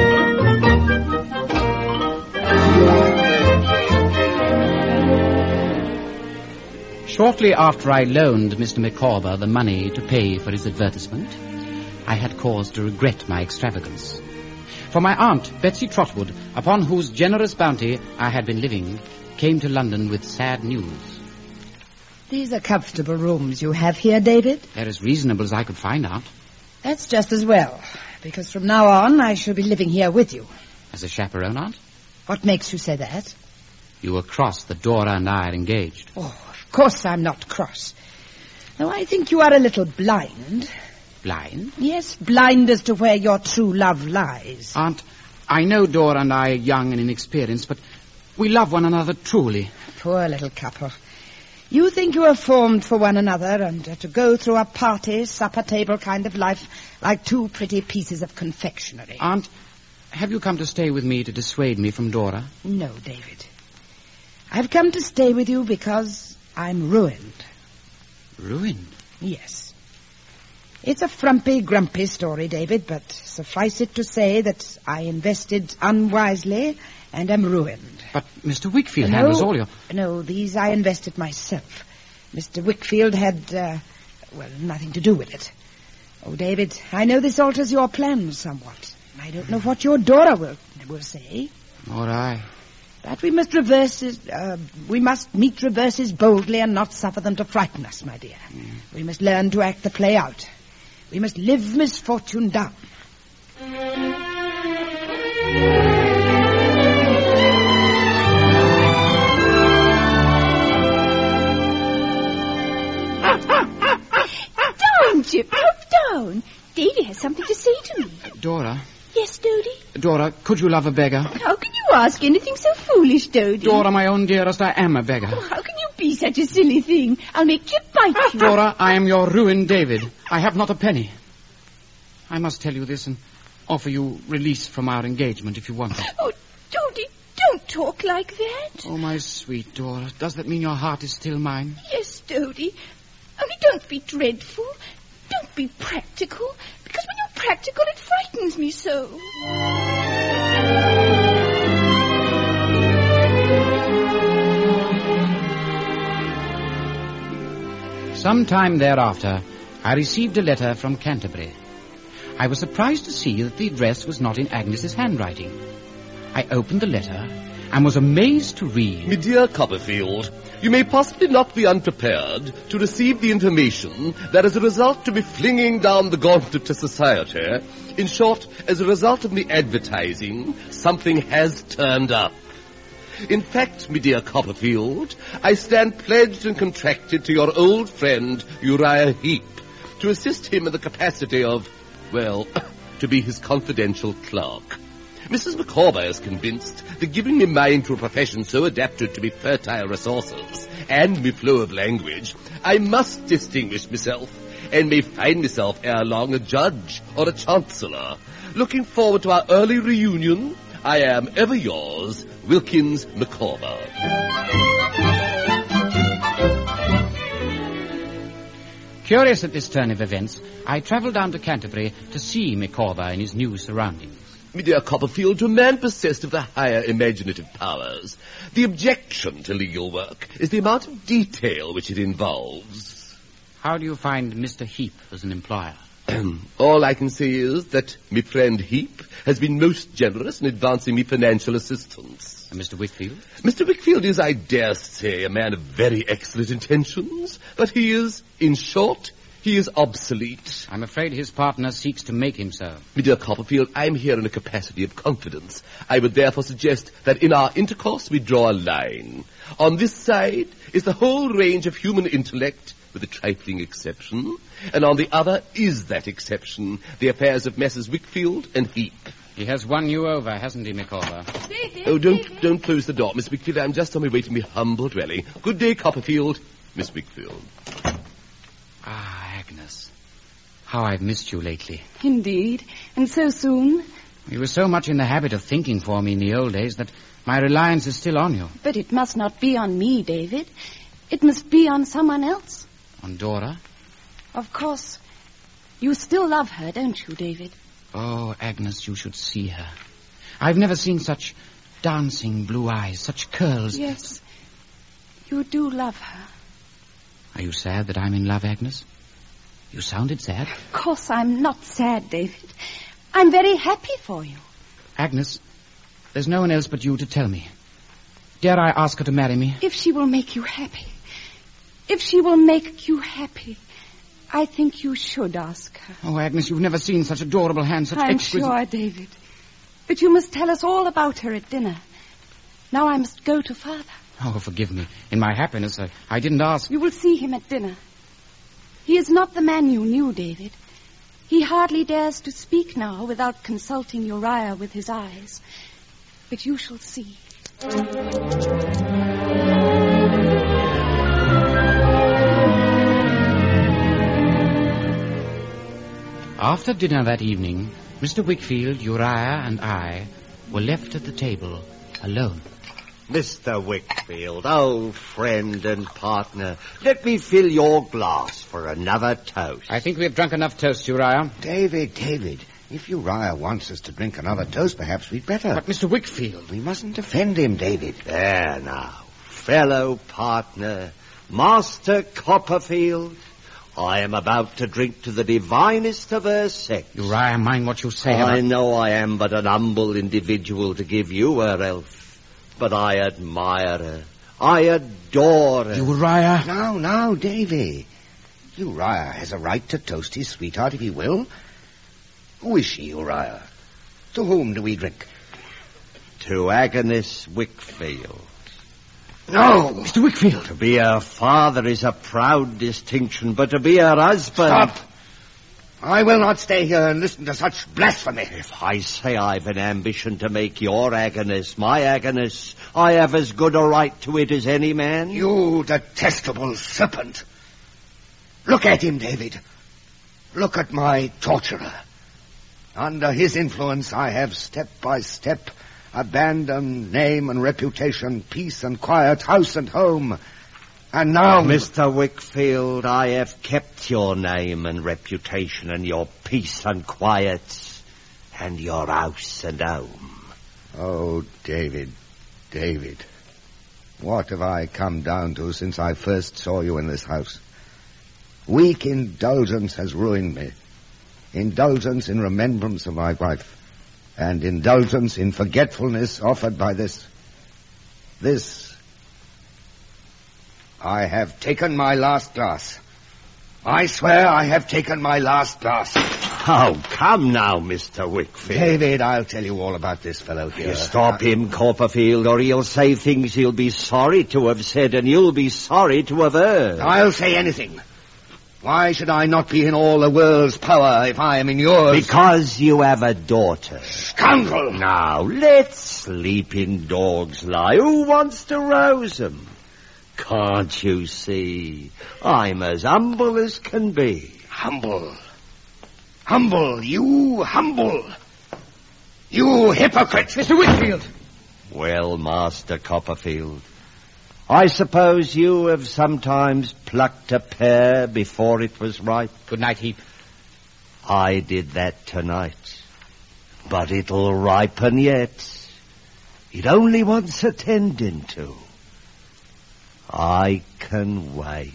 Shortly after I loaned Mister Micawber the money to pay for his advertisement, I had cause to regret my extravagance. For my aunt, Betsy Trotwood, upon whose generous bounty I had been living, came to London with sad news. These are comfortable rooms you have here, David. They're as reasonable as I could find out. That's just as well, because from now on I shall be living here with you. As a chaperone, aunt? What makes you say that? You were cross that Dora and I are engaged. Oh, of course I'm not cross. Though I think you are a little blind. Blind? Yes, blind as to where your true love lies. Aunt, I know Dora and I are young and inexperienced, but we love one another truly. Poor little couple. You think you are formed for one another and are to go through a party, supper table kind of life like two pretty pieces of confectionery. Aunt, have you come to stay with me to dissuade me from Dora? No, David. I've come to stay with you because I'm ruined. Ruined? Yes. It's a frumpy, grumpy story, David, but suffice it to say that I invested unwisely and am ruined. But Mister Wickfield no, handles all your... No, these I invested myself. Mister Wickfield had, uh, well, nothing to do with it. Oh, David, I know this alters your plans somewhat. I don't know what your Dora will, will say. Nor I. But we must reverse it, uh, we must meet reverses boldly and not suffer them to frighten us, my dear. Mm. We must learn to act the play out. We must live misfortune down. Down, Jip, look down. Davy has something to say to me. Dora? Yes, Dodie? Dora, could you love a beggar? How can you ask anything so foolish, Dodie? Dora, my own dearest, I am a beggar. Oh, how can you be such a silly thing? I'll make Jip bite you. Dora, I am your ruined David. I have not a penny. I must tell you this and offer you release from our engagement if you want it. Oh, Dodie, don't talk like that. Oh, my sweet Dora, does that mean your heart is still mine? Yes, Dodie. Only don't be dreadful. Don't be practical, because when you're practical, it frightens me so. Some time thereafter, I received a letter from Canterbury. I was surprised to see that the address was not in Agnes's handwriting. I opened the letter and was amazed to read... My dear Copperfield, you may possibly not be unprepared to receive the information that as a result to be flinging down the gauntlet to society, in short, as a result of me advertising, something has turned up. In fact, my dear Copperfield, I stand pledged and contracted to your old friend Uriah Heep to assist him in the capacity of, well, to be his confidential clerk. Missus Micawber is convinced that giving me mind to a profession so adapted to me fertile resources and me flow of language, I must distinguish myself and may find myself ere long a judge or a chancellor. Looking forward to our early reunion, I am ever yours, Wilkins Micawber. Curious at this turn of events, I travelled down to Canterbury to see Micawber in his new surroundings. My dear Copperfield, to a man possessed of the higher imaginative powers, the objection to legal work is the amount of detail which it involves. How do you find Mister Heep as an employer? All I can say is that my friend Heep has been most generous in advancing me financial assistance. And Mister Wickfield? Mister Wickfield is, I dare say, a man of very excellent intentions, but he is, in short, he is obsolete. I'm afraid his partner seeks to make him so. My dear Copperfield, I'm here in a capacity of confidence. I would therefore suggest that in our intercourse we draw a line. On this side is the whole range of human intellect, with a trifling exception, and on the other is that exception, the affairs of Messrs. Wickfield and Heep. He has won you over, hasn't he, Micawber? Oh, don't don't close the door, Miss Wickfield. I'm just on my way to my humble dwelling. Good day, Copperfield. Miss Wickfield. Ah, Agnes. How I've missed you lately. Indeed. And so soon. You were so much in the habit of thinking for me in the old days that my reliance is still on you. But it must not be on me, David. It must be on someone else. On Dora? Of course. You still love her, don't you, David? Oh, Agnes, you should see her. I've never seen such dancing blue eyes, such curls. Yes, you do love her. Are you sad that I'm in love, Agnes? You sounded sad. Of course I'm not sad, David. I'm very happy for you. Agnes, there's no one else but you to tell me. Dare I ask her to marry me? If she will make you happy. If she will make you happy, I think you should ask her. Oh, Agnes, you've never seen such adorable hands, such I'm exquisite... sure, David. But you must tell us all about her at dinner. Now I must go to Father. Oh, forgive me. In my happiness, I, I didn't ask. You will see him at dinner. He is not the man you knew, David. He hardly dares to speak now without consulting Uriah with his eyes. But you shall see. After dinner that evening, Mister Wickfield, Uriah, and I were left at the table alone. Mister Wickfield, old friend and partner, let me fill your glass for another toast. I think we have drunk enough toast, Uriah. David, David, if Uriah wants us to drink another toast, perhaps we'd better. But Mister Wickfield... We mustn't offend him, David. There now, fellow partner, Master Copperfield, I am about to drink to the divinest of her sex. Uriah, mind what you say. I about... know I am but an humble individual to give you her health, but I admire her. I adore her. Uriah? No, no, Davy. Uriah has a right to toast his sweetheart if he will. Who is she, Uriah? To whom do we drink? To Agnes Wickfield. No! Mister Wickfield! To be her father is a proud distinction, but to be her husband... Stop! I will not stay here and listen to such blasphemy. If I say I've an ambition to make your Agnes my Agnes, I have as good a right to it as any man. You detestable serpent. Look at him, David. Look at my torturer. Under his influence, I have step by step abandoned name and reputation, peace and quiet, house and home. And now... Mister Wickfield, I have kept your name and reputation and your peace and quiet and your house and home. Oh, David, David, what have I come down to since I first saw you in this house? Weak indulgence has ruined me. Indulgence in remembrance of my wife. And indulgence in forgetfulness offered by this. This. I have taken my last glass. I swear I have taken my last glass. Oh, come now, Mister Wickfield. David, I'll tell you all about this fellow here. You stop him, Copperfield, or he'll say things he'll be sorry to have said, and you'll be sorry to have heard. I'll say anything. Why should I not be in all the world's power if I am in yours? Because you have a daughter. Scoundrel! Now, let sleeping dogs lie. Who wants to rouse them? Can't you see? I'm as humble as can be. Humble? Humble? You humble? You hypocrite! Mister Wickfield! Well, Master Copperfield, I suppose you have sometimes plucked a pear before it was ripe. Good night, Heap. I did that tonight. But it'll ripen yet. It only wants attending to. I can wait.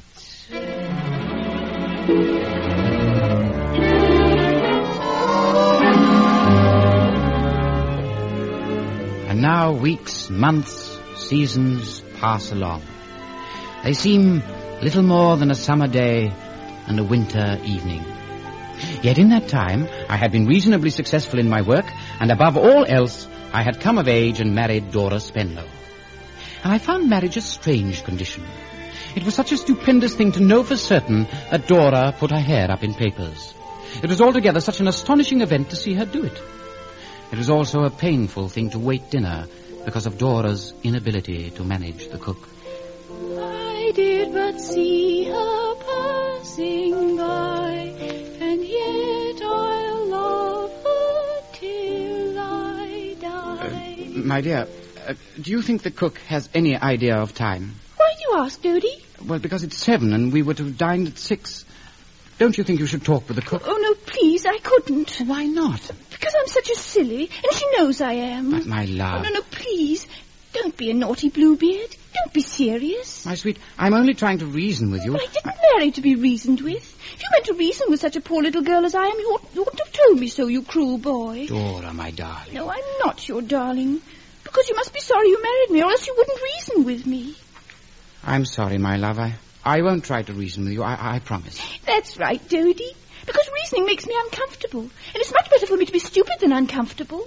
And now weeks, months, seasons pass along. They seem little more than a summer day and a winter evening. Yet in that time I had been reasonably successful in my work, and above all else I had come of age and married Dora Spenlow. And I found marriage a strange condition. It was such a stupendous thing to know for certain that Dora put her hair up in papers. It was altogether such an astonishing event to see her do it. It was also a painful thing to wait dinner because of Dora's inability to manage the cook. I did but see her passing by, and yet I'll love her till I die. Uh, my dear, uh, do you think the cook has any idea of time? Why do you ask, Dodie? Well, because it's seven and we were to have dined at six. Don't you think you should talk with the cook? Oh, no, please, I couldn't. Why not? Because I'm such a silly, and she knows I am. But, my love... Oh, no, no, please. Don't be a naughty Bluebeard. Don't be serious. My sweet, I'm only trying to reason with you. But I didn't marry to be reasoned with. If you meant to reason with such a poor little girl as I am, you, ought, you oughtn't have told me so, you cruel boy. Dora, my darling. No, I'm not your darling. Because you must be sorry you married me, or else you wouldn't reason with me. I'm sorry, my love. I, I won't try to reason with you, I, I promise. That's right, Dodie. Because reasoning makes me uncomfortable. And it's much better for me to be stupid than uncomfortable.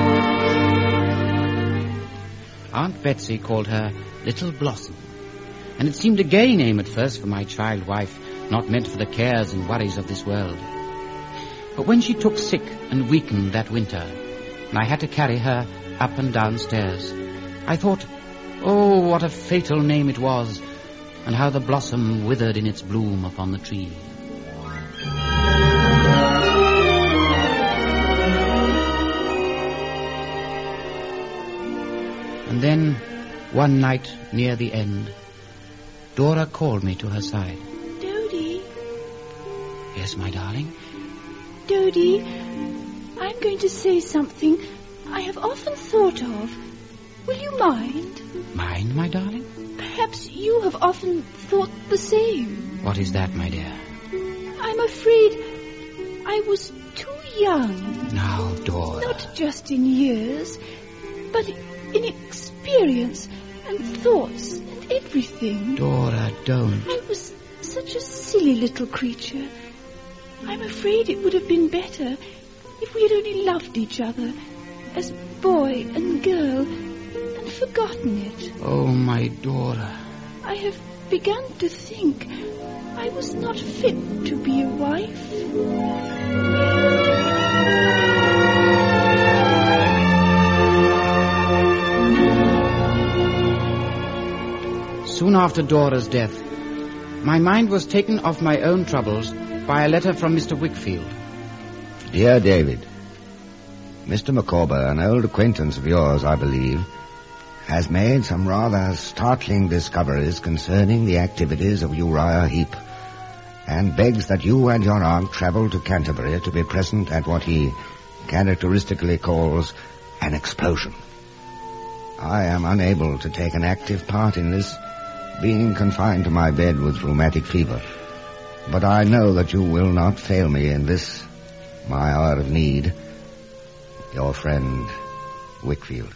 Aunt Betsy called her Little Blossom. and it seemed a gay name at first for my child wife, not meant for the cares and worries of this world. But when she took sick and weakened that winter, and I had to carry her up and down stairs, I thought, oh, what a fatal name it was, and how the blossom withered in its bloom upon the tree. And then, one night near the end, Dora called me to her side. Dodie. Yes, my darling? Dodie, I'm going to say something I have often thought of. Will you mind? Mind, my darling? Perhaps you have often thought the same. What is that, my dear? I'm afraid I was too young. Now, Dora. Not just in years, but in experience and thoughts and everything. Dora, don't. I was such a silly little creature. I'm afraid it would have been better if we had only loved each other as boy and girl and forgotten it. Oh, my Dora. I have begun to think I was not fit to be a wife. Soon after Dora's death, my mind was taken off my own troubles by a letter from Mister Wickfield. Dear David, Mister Micawber, an old acquaintance of yours, I believe, has made some rather startling discoveries concerning the activities of Uriah Heep, and begs that you and your aunt travel to Canterbury to be present at what he characteristically calls an explosion. I am unable to take an active part in this, being confined to my bed with rheumatic fever, but I know that you will not fail me in this, my hour of need. Your friend, Wickfield.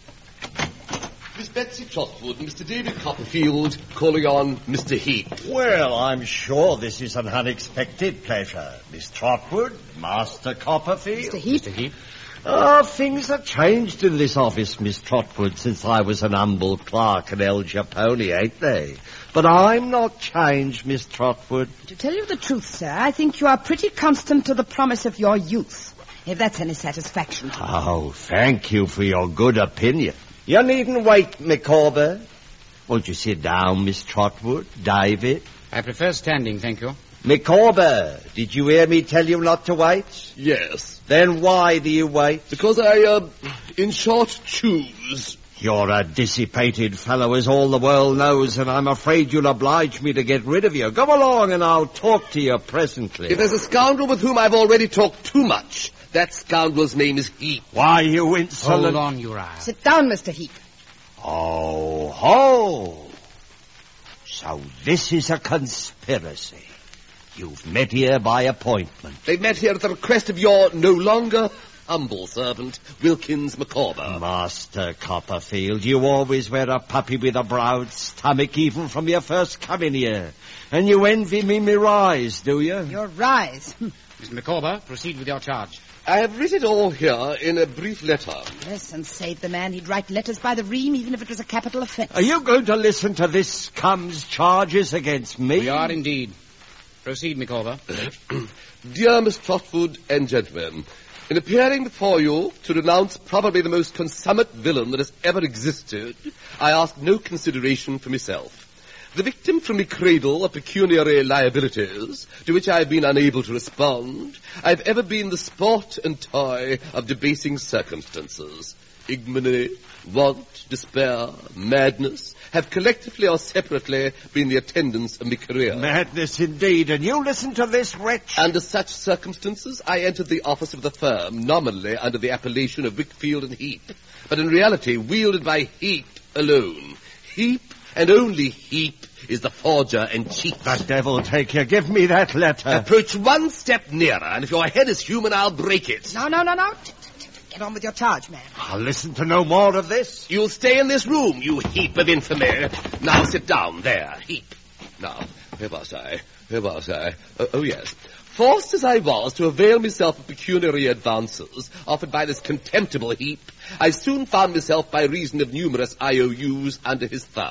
Miss Betsy Trotwood and Mister David Copperfield calling on Mister Heep. Well, I'm sure this is an unexpected pleasure. Miss Trotwood, Master Copperfield. Mister Heep. Mister Heep. Oh, things have changed in this office, Miss Trotwood, since I was an humble clerk at El Japone, ain't they? But I'm not changed, Miss Trotwood. To tell you the truth, sir, I think you are pretty constant to the promise of your youth, if that's any satisfaction to you. Oh, thank you for your good opinion. You needn't wait, Micawber. Won't you sit down, Miss Trotwood? David? I prefer standing, thank you. Micawber, did you hear me tell you not to wait? Yes. Then why do you wait? Because I, uh, in short, choose. You're a dissipated fellow, as all the world knows, and I'm afraid you'll oblige me to get rid of you. Go along and I'll talk to you presently. If there's a scoundrel with whom I've already talked too much, that scoundrel's name is Heep. Why, you insolent... Hold on, Uriah. Sit down, Mister Heep. Oh, ho! So this is a conspiracy. You've met here by appointment. They met here at the request of your no longer humble servant, Wilkins Micawber. Master Copperfield, you always wear a puppy with a broad stomach, even from your first coming here. And you envy me me rise, do you? Your rise. Mister Micawber, proceed with your charge. I have written it all here in a brief letter. Yes, and save the man. He'd write letters by the ream, even if it was a capital offence. Are you going to listen to this scum's charges against me? We are indeed. Proceed, Micawber. Dear Miss Trotwood and gentlemen, in appearing before you to denounce probably the most consummate villain that has ever existed, I ask no consideration for myself. The victim from the cradle of pecuniary liabilities, to which I have been unable to respond, I have ever been the sport and toy of debasing circumstances. Ignominy, want, despair, madness have collectively or separately been the attendants of my career. Madness indeed, and you listen to this wretch. Under such circumstances, I entered the office of the firm, nominally under the appellation of Wickfield and Heep, but in reality wielded by Heep alone. Heep, and only Heep, is the forger and cheat. The devil take you. Give me that letter. Approach one step nearer, and if your head is human, I'll break it. No, no, no, no. Get on with your charge, man. I'll listen to no more of this. You'll stay in this room, you heap of infamy. Now sit down, there, Heep. Now, where was I? Where was I? Uh, oh, yes. Forced as I was to avail myself of pecuniary advances offered by this contemptible Heep, I soon found myself by reason of numerous I O Us under his thumb.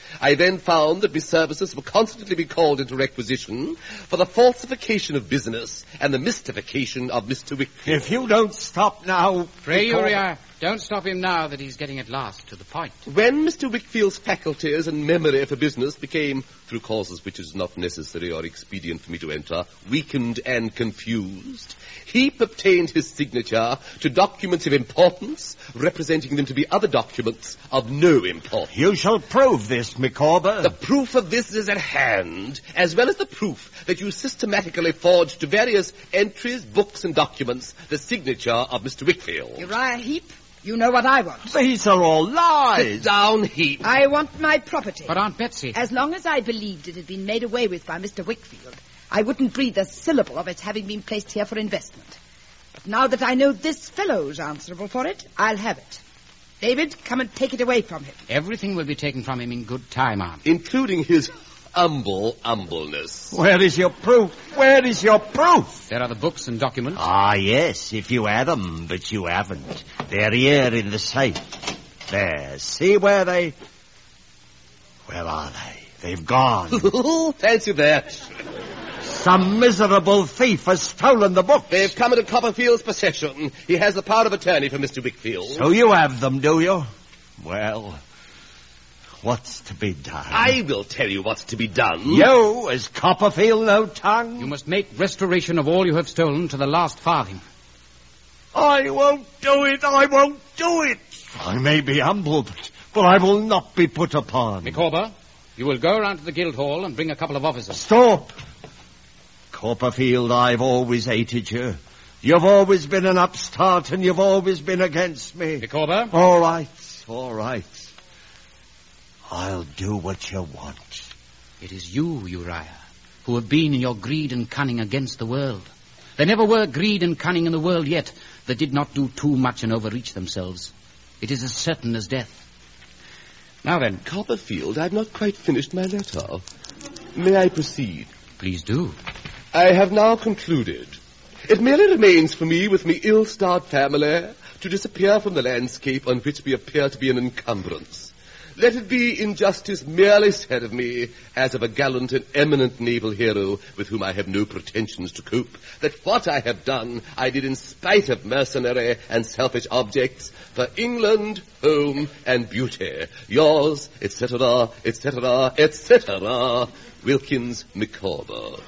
I then found that my services were constantly being called into requisition for the falsification of business and the mystification of Mister Wickfield. If you don't stop now... Pray, Uriah, don't stop him now that he's getting at last to the point. When Mister Wickfield's faculties and memory for business became, through causes which it is not necessary or expedient for me to enter, weakened and confused, he obtained his signature to documents of importance, representing them to be other documents of no importance. You shall prove this, Micawber. The proof of this is at hand, as well as the proof that you systematically forged to various entries, books, and documents the signature of Mister Wickfield. Uriah Heep, you know what I want. These are all lies. Sit down, Heep. I want my property. But Aunt Betsy... As long as I believed it had been made away with by Mister Wickfield, I wouldn't breathe a syllable of its having been placed here for investment. But now that I know this fellow's answerable for it, I'll have it. David, come and take it away from him. Everything will be taken from him in good time, Aunt. Including his humble humbleness. Where is your proof? Where is your proof? There are the books and documents. Ah, yes, if you had them, but you haven't. They're here in the safe. There, see where they... Where are they? They've gone. Fancy that. Some miserable thief has stolen the books. They've come into Copperfield's possession. He has the power of attorney for Mister Wickfield. So you have them, do you? Well, what's to be done? I will tell you what's to be done. You, as Copperfield no tongue? You must make restoration of all you have stolen to the last farthing. I won't do it. I won't do it. I may be humble, but, but I will not be put upon. Micawber, you will go around to the Guildhall and bring a couple of officers. Stop! Copperfield, I've always hated you. You've always been an upstart, and you've always been against me. Micawber? All right, all right. I'll do what you want. It is you, Uriah, who have been in your greed and cunning against the world. There never were greed and cunning in the world yet that did not do too much and overreach themselves. It is as certain as death. Now then. Copperfield, I've not quite finished my letter. May I proceed? Please do. I have now concluded. It merely remains for me, with me ill-starred family, to disappear from the landscape on which we appear to be an encumbrance. Let it be in justice merely said of me, as of a gallant and eminent naval hero with whom I have no pretensions to cope, that what I have done I did in spite of mercenary and selfish objects for England, home, and beauty. Yours, et cetera, et cetera, et cetera, Wilkins Micawber.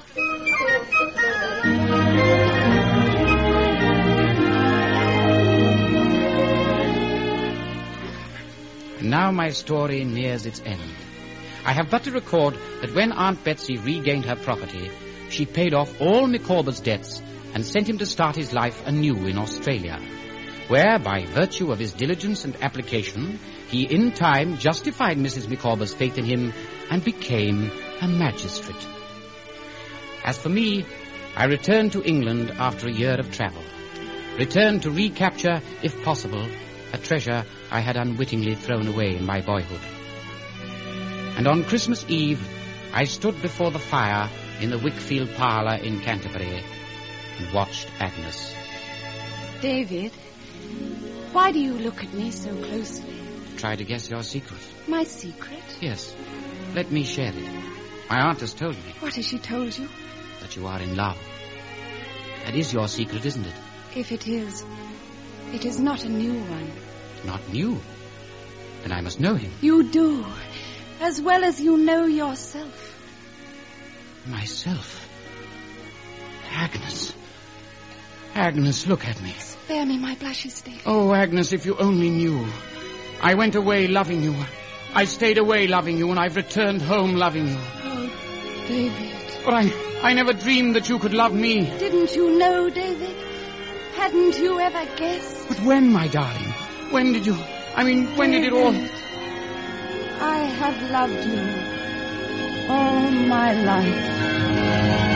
Now my story nears its end. I have but to record that when Aunt Betsy regained her property, she paid off all Micawber's debts and sent him to start his life anew in Australia, where, by virtue of his diligence and application, he in time justified Missus Micawber's faith in him and became a magistrate. As for me, I returned to England after a year of travel, returned to recapture, if possible, a treasure I had unwittingly thrown away in my boyhood. And on Christmas Eve, I stood before the fire in the Wickfield parlour in Canterbury and watched Agnes. David, why do you look at me so closely? Try to guess your secret. My secret? Yes. Let me share it. My aunt has told me. What has she told you? That you are in love. That is your secret, isn't it? If it is, it is not a new one. Not new? Then I must know him. You do, as well as you know yourself. Myself? Agnes. Agnes, look at me. Spare me my blushes, David. Oh, Agnes, if you only knew. I went away loving you. I stayed away loving you, and I've returned home loving you. Oh, David. But I, I never dreamed that you could love me. Didn't you know, David? Hadn't you ever guessed? But when, my darling? When did you... I mean, when David, did it all... I have loved you all my life.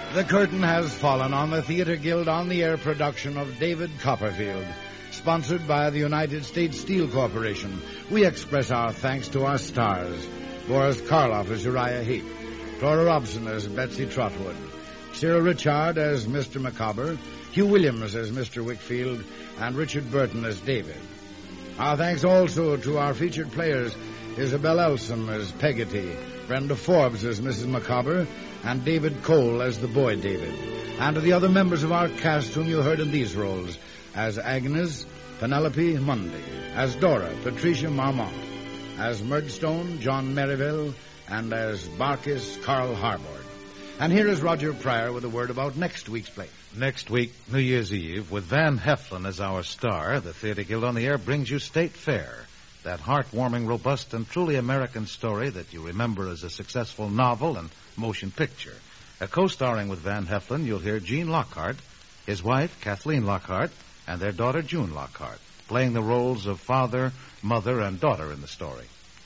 The curtain has fallen on the Theatre Guild on the Air production of David Copperfield, sponsored by the United States Steel Corporation. We express our thanks to our stars: Boris Karloff as Uriah Heep, Flora Robson as Betsy Trotwood, Cyril Richard as Mister Micawber, Hugh Williams as Mister Wickfield, and Richard Burton as David. Our thanks also to our featured players: Isabel Elson as Peggotty, Brenda Forbes as Missus Micawber, and David Cole as the boy David, and to the other members of our cast whom you heard in these roles: as Agnes, Penelope Mundy; as Dora, Patricia Marmont; as Murdstone, John Merivale; and as Barkis, Carl Harbord. And here is Roger Pryor with a word about next week's play. Next week, New Year's Eve, with Van Heflin as our star, the Theatre Guild on the Air brings you State Fair, that heartwarming, robust, and truly American story that you remember as a successful novel and motion picture. A co-starring with Van Heflin, you'll hear Gene Lockhart, his wife, Kathleen Lockhart, and their daughter, June Lockhart, playing the roles of father, mother, and daughter in the story.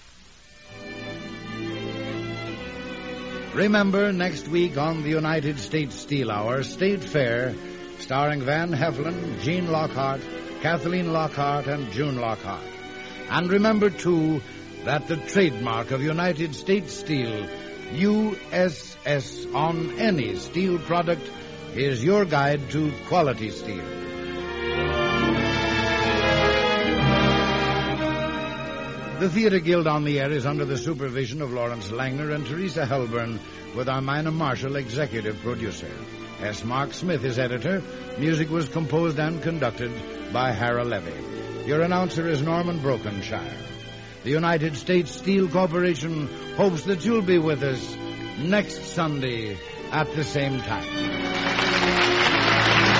Remember, next week on the United States Steel Hour, State Fair, starring Van Heflin, Gene Lockhart, Kathleen Lockhart, and June Lockhart. And remember, too, that the trademark of United States Steel, U S S, on any steel product is your guide to quality steel. The Theatre Guild on the Air is under the supervision of Lawrence Langner and Teresa Helburn, with Armina Marshall executive producer. S. Mark Smith is editor. Music was composed and conducted by Hara Levy. Your announcer is Norman Brokenshire. The United States Steel Corporation hopes that you'll be with us next Sunday at the same time.